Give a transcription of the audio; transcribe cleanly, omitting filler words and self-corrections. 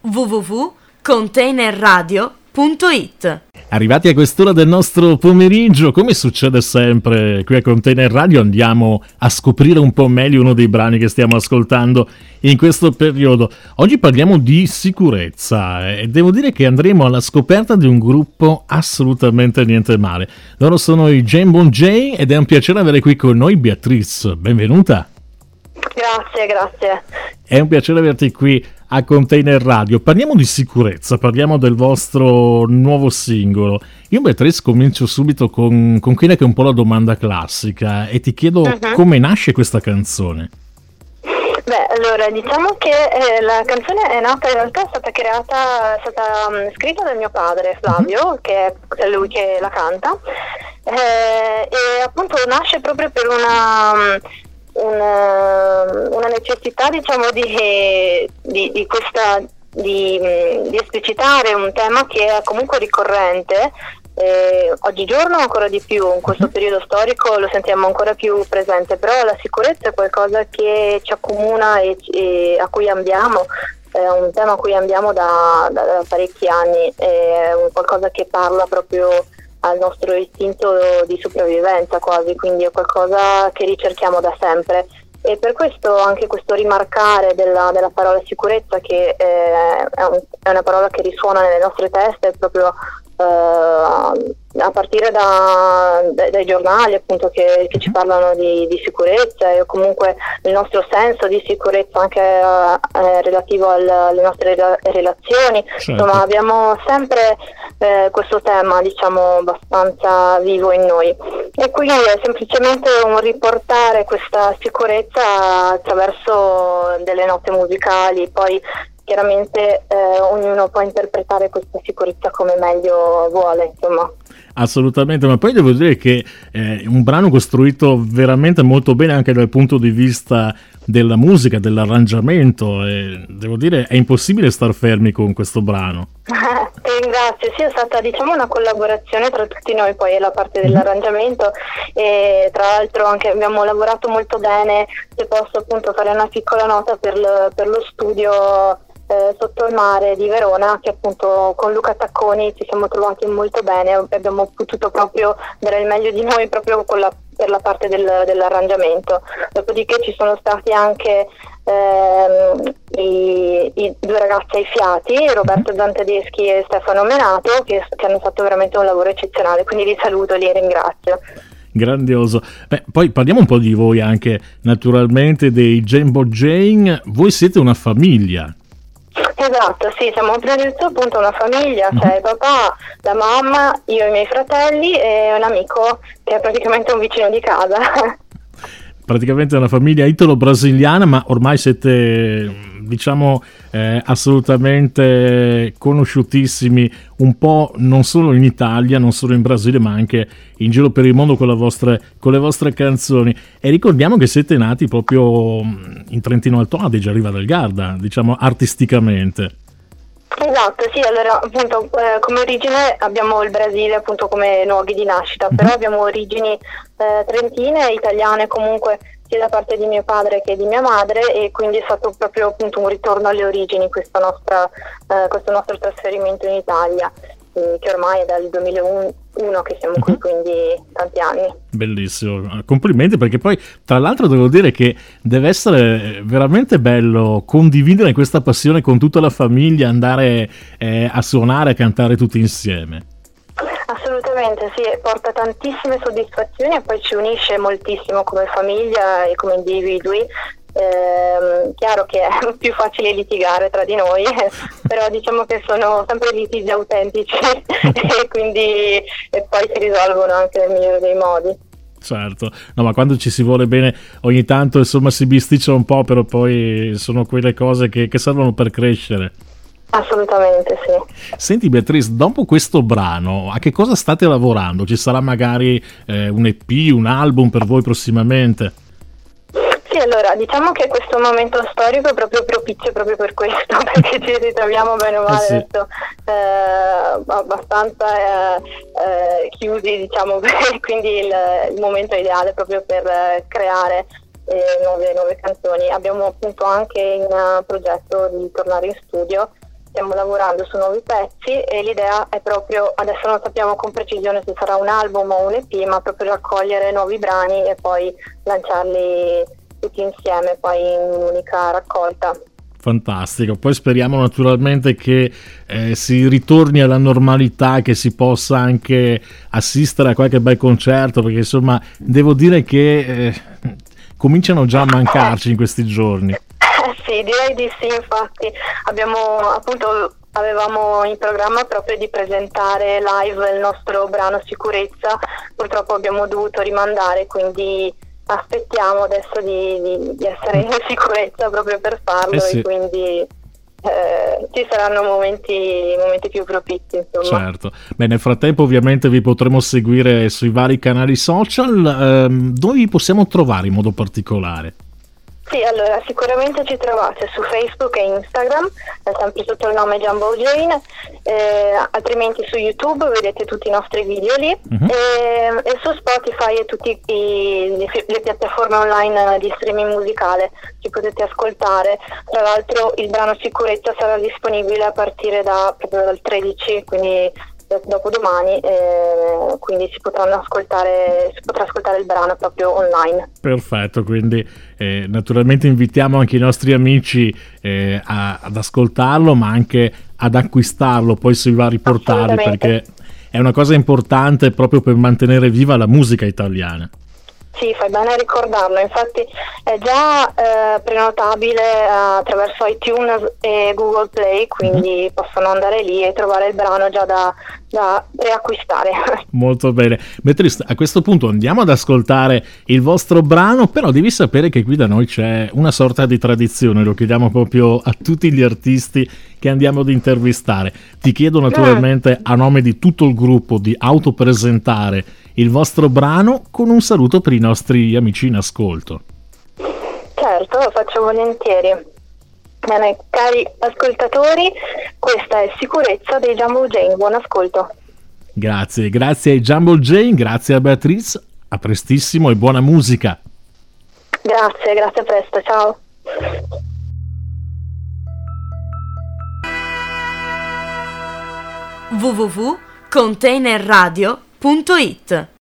www.containerradio.it. Arrivati a quest'ora del nostro pomeriggio, come succede sempre qui a Container Radio, andiamo a scoprire un po' meglio uno dei brani che stiamo ascoltando in questo periodo. Oggi parliamo di sicurezza e devo dire che andremo alla scoperta di un gruppo assolutamente niente male. Loro sono i Jambo J ed è un piacere avere qui con noi Beatrice. Benvenuta. Grazie. È un piacere averti qui a Container Radio. Parliamo di sicurezza, parliamo del vostro nuovo singolo. Io, Beatrice, comincio subito con quella che è un po' la domanda classica e ti chiedo come nasce questa canzone. Allora, diciamo che la canzone è nata, in realtà è stata scritta da mio padre Flavio, che è lui che la canta, e appunto nasce proprio per una necessità, diciamo, di esplicitare un tema che è comunque ricorrente. Oggigiorno ancora di più, in questo periodo storico lo sentiamo ancora più presente, però la sicurezza è qualcosa che ci accomuna e a cui ambiamo, è un tema a cui ambiamo da parecchi anni, è qualcosa che parla proprio al nostro istinto di sopravvivenza quasi, quindi è qualcosa che ricerchiamo da sempre. E per questo anche questo rimarcare della parola sicurezza, che è una parola che risuona nelle nostre teste proprio a partire dai giornali, appunto, che ci parlano di sicurezza, e comunque il nostro senso di sicurezza anche relativo alle nostre relazioni. Certo. Insomma, abbiamo sempre questo tema, diciamo, abbastanza vivo in noi, e quindi è semplicemente un riportare questa sicurezza attraverso delle note musicali. Poi chiaramente ognuno può interpretare questa sicurezza come meglio vuole, insomma. Assolutamente, ma poi devo dire che è un brano costruito veramente molto bene anche dal punto di vista della musica, dell'arrangiamento, e devo dire è impossibile star fermi con questo brano. Ti ringrazio, sì, è stata, diciamo, una collaborazione tra tutti noi, poi è la parte dell'arrangiamento, e tra l'altro anche abbiamo lavorato molto bene. Se posso appunto fare una piccola nota per lo studio sotto il mare di Verona, che appunto con Luca Tacconi ci siamo trovati molto bene, abbiamo potuto proprio dare il meglio di noi proprio per la parte dell'arrangiamento. Dopodiché ci sono stati anche i due ragazzi ai fiati, Roberto Zantedeschi e Stefano Menato, che hanno fatto veramente un lavoro eccezionale, quindi li saluto e li ringrazio. Grandioso. Poi parliamo un po' di voi anche, naturalmente, dei Jambo J. Voi siete una famiglia. Esatto, sì, siamo prima di tutto appunto una famiglia, c'è il papà, la mamma, io e i miei fratelli e un amico che è praticamente un vicino di casa. Praticamente una famiglia italo-brasiliana, ma ormai siete, diciamo, assolutamente conosciutissimi un po' non solo in Italia, non solo in Brasile, ma anche in giro per il mondo con le vostre canzoni. E ricordiamo che siete nati proprio in Trentino Alto Adige, a Riva del Garda, diciamo artisticamente. Esatto, sì, allora appunto come origine abbiamo il Brasile appunto come luoghi di nascita, però abbiamo origini trentine, italiane comunque, sia da parte di mio padre che di mia madre, e quindi è stato proprio appunto un ritorno alle origini questo nostro trasferimento in Italia, che ormai è dal 2001 che siamo qui, quindi tanti anni. Bellissimo, complimenti, perché poi tra l'altro devo dire che deve essere veramente bello condividere questa passione con tutta la famiglia, andare a suonare, a cantare tutti insieme. Assolutamente sì, porta tantissime soddisfazioni e poi ci unisce moltissimo come famiglia e come individui. Chiaro che è più facile litigare tra di noi, però diciamo che sono sempre litigi autentici e quindi poi si risolvono anche nel migliore dei modi. Certo, no, ma quando ci si vuole bene ogni tanto insomma si bisticcia un po', però poi sono quelle cose che servono per crescere. Assolutamente sì. Senti Beatrice, dopo questo brano a che cosa state lavorando? Ci sarà magari un EP, un album per voi prossimamente? Sì, allora diciamo che questo momento storico è proprio propizio proprio per questo, perché ci ritroviamo bene o male adesso abbastanza chiusi, diciamo, quindi il momento è ideale proprio per creare nuove canzoni. Abbiamo appunto anche in progetto di tornare in studio, stiamo lavorando su nuovi pezzi e l'idea è proprio, adesso non sappiamo con precisione se sarà un album o un EP, ma proprio raccogliere nuovi brani e poi lanciarli tutti insieme poi in un'unica raccolta. Fantastico, poi speriamo naturalmente che si ritorni alla normalità, che si possa anche assistere a qualche bel concerto, perché insomma devo dire che cominciano già a mancarci in questi giorni. Sì, direi di sì, infatti avevamo in programma proprio di presentare live il nostro brano Sicurezza, purtroppo abbiamo dovuto rimandare, quindi aspettiamo adesso di essere in sicurezza proprio per farlo, sì. E quindi ci saranno momenti più propizi, insomma. Certo. Beh, nel frattempo ovviamente vi potremo seguire sui vari canali social. Dove vi possiamo trovare in modo particolare? Sì, allora sicuramente ci trovate su Facebook e Instagram, sempre sotto il nome Jumbo Jane, altrimenti su YouTube vedete tutti i nostri video lì, e su Spotify e tutte le piattaforme online di streaming musicale ci potete ascoltare. Tra l'altro il brano Sicurezza sarà disponibile a partire proprio dal 13, quindi dopodomani, quindi si potrà ascoltare il brano proprio online. Perfetto, quindi naturalmente invitiamo anche i nostri amici ad ascoltarlo, ma anche ad acquistarlo poi sui vari portali, perché è una cosa importante proprio per mantenere viva la musica italiana. Sì, fai bene a ricordarlo, infatti è già prenotabile attraverso iTunes e Google Play, quindi possono andare lì e trovare il brano già da preacquistare. Molto bene. Beatrice, a questo punto andiamo ad ascoltare il vostro brano, però devi sapere che qui da noi c'è una sorta di tradizione, lo chiediamo proprio a tutti gli artisti che andiamo ad intervistare. Ti chiedo naturalmente a nome di tutto il gruppo di autopresentare il vostro brano con un saluto per i nostri amici in ascolto. Certo, lo faccio volentieri. Bene, cari ascoltatori, questa è Sicurezza dei Jumbo Jane, buon ascolto. Grazie ai Jumbo Jane, grazie a Beatrice, a prestissimo e buona musica. Grazie, a presto, ciao. www.containerradio.it